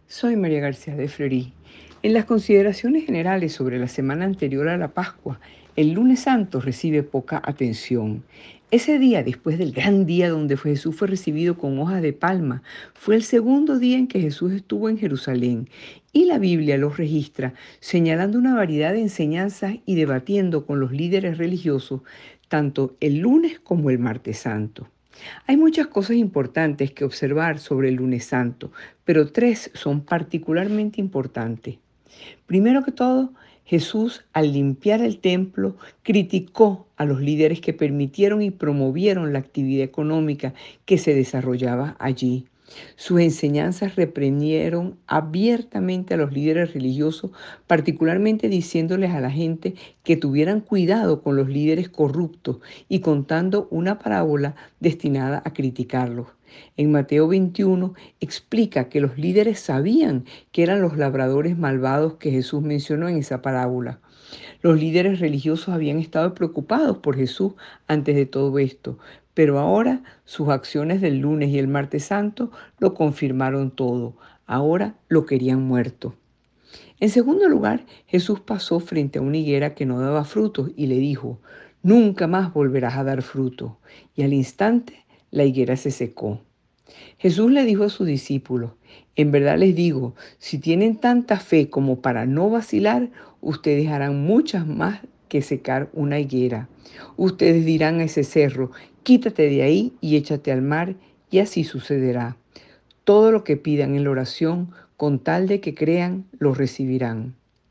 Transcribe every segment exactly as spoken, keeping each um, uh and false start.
Soy María García de Fleury. En las consideraciones generales sobre la semana anterior a la Pascua, el lunes santo recibe poca atención. Ese día, después del gran día donde fue- Jesús fue recibido con hojas de palma, fue el segundo día en que Jesús estuvo en Jerusalén. Y la Biblia los registra, señalando una variedad de enseñanzas y debatiendo con los líderes religiosos, tanto el lunes como el martes santo. Hay muchas cosas importantes que observar sobre el lunes santo, pero tres son particularmente importantes. Primero que todo, Jesús, al limpiar el templo, criticó a los líderes que permitieron y promovieron la actividad económica que se desarrollaba allí. Sus enseñanzas reprendieron abiertamente a los líderes religiosos, particularmente diciéndoles a la gente que tuvieran cuidado con los líderes corruptos y contando una parábola destinada a criticarlos. En Mateo veintiuno explica que los líderes sabían que eran los labradores malvados que Jesús mencionó en esa parábola. Los líderes religiosos habían estado preocupados por Jesús antes de todo esto, pero ahora sus acciones del lunes y el martes santo lo confirmaron todo. Ahora lo querían muerto. En segundo lugar, Jesús pasó frente a una higuera que no daba frutos y le dijo: nunca más volverás a dar fruto. Y al instante la higuera se secó. Jesús le dijo a sus discípulos: en verdad les digo, si tienen tanta fe como para no vacilar, ustedes harán muchas más que secar una higuera. Ustedes dirán a ese cerro: quítate de ahí y échate al mar, y así sucederá. Todo lo que pidan en la oración, con tal de que crean, lo recibirán.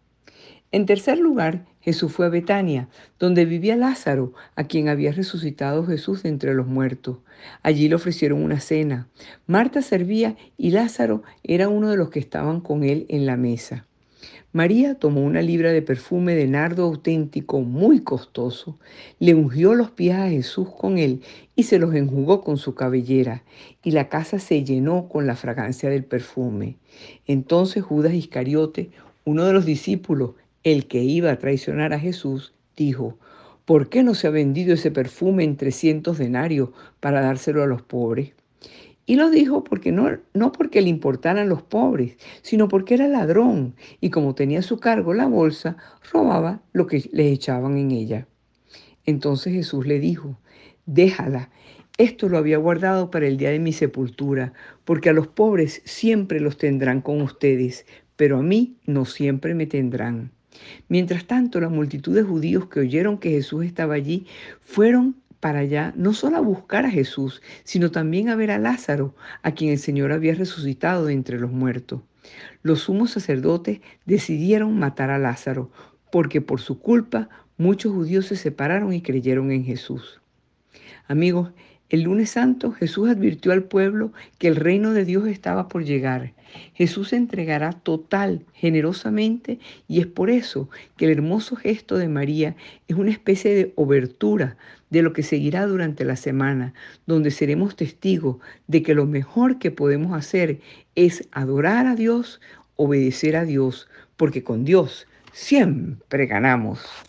En tercer lugar, Jesús fue a Betania, donde vivía Lázaro, a quien había resucitado Jesús de entre los muertos. Allí le ofrecieron una cena. Marta servía y Lázaro era uno de los que estaban con él en la mesa. María tomó una libra de perfume de nardo auténtico muy costoso, le ungió los pies a Jesús con él y se los enjugó con su cabellera, y la casa se llenó con la fragancia del perfume. Entonces Judas Iscariote, uno de los discípulos, el que iba a traicionar a Jesús, dijo: ¿por qué no se ha vendido ese perfume en trescientos denarios para dárselo a los pobres? Y lo dijo porque no, no porque le importaran los pobres, sino porque era ladrón y como tenía a su cargo la bolsa, robaba lo que les echaban en ella. Entonces Jesús le dijo: déjala, esto lo había guardado para el día de mi sepultura, porque a los pobres siempre los tendrán con ustedes, pero a mí no siempre me tendrán. Mientras tanto, la multitud de judíos que oyeron que Jesús estaba allí fueron para allá no solo a buscar a Jesús, sino también a ver a Lázaro, a quien el Señor había resucitado de entre los muertos. Los sumos sacerdotes decidieron matar a Lázaro, porque por su culpa muchos judíos se separaron y creyeron en Jesús. Amigos, el lunes santo Jesús advirtió al pueblo que el reino de Dios estaba por llegar. Jesús se entregará total, generosamente, y es por eso que el hermoso gesto de María es una especie de obertura de lo que seguirá durante la semana, donde seremos testigos de que lo mejor que podemos hacer es adorar a Dios, obedecer a Dios, porque con Dios siempre ganamos.